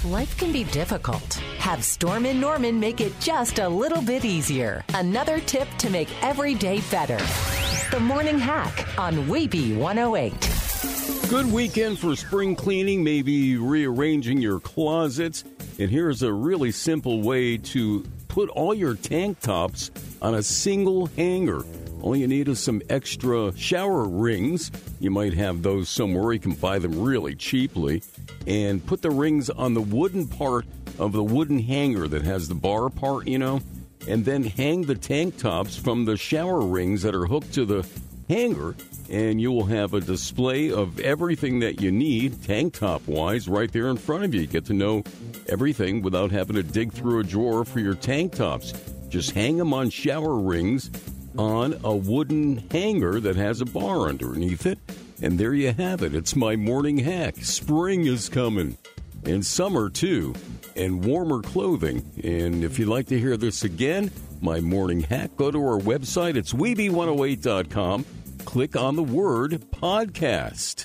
Life can be difficult. Have Storm & Norman make it just a little bit easier. Another tip to make every day better. The Morning Hack on Weeby 108. Good weekend for spring cleaning, maybe rearranging your closets. And here's a really simple way to put all your tank tops on a single hanger. All you need is some extra shower rings. You might have those somewhere. You can buy them really cheaply. And put the rings on the wooden part of the wooden hanger that has the bar part, and then hang the tank tops from the shower rings that are hooked to the hanger, and you will have a display of everything that you need, tank top-wise, right there in front of you. You get to know everything without having to dig through a drawer for your tank tops. Just hang them on shower rings on a wooden hanger that has a bar underneath it. And there you have it. It's my morning hack. Spring is coming. And summer, too. And warmer clothing. And if you'd like to hear this again, my morning hack, go to our website. It's Weeby108.com. Click on the word podcast.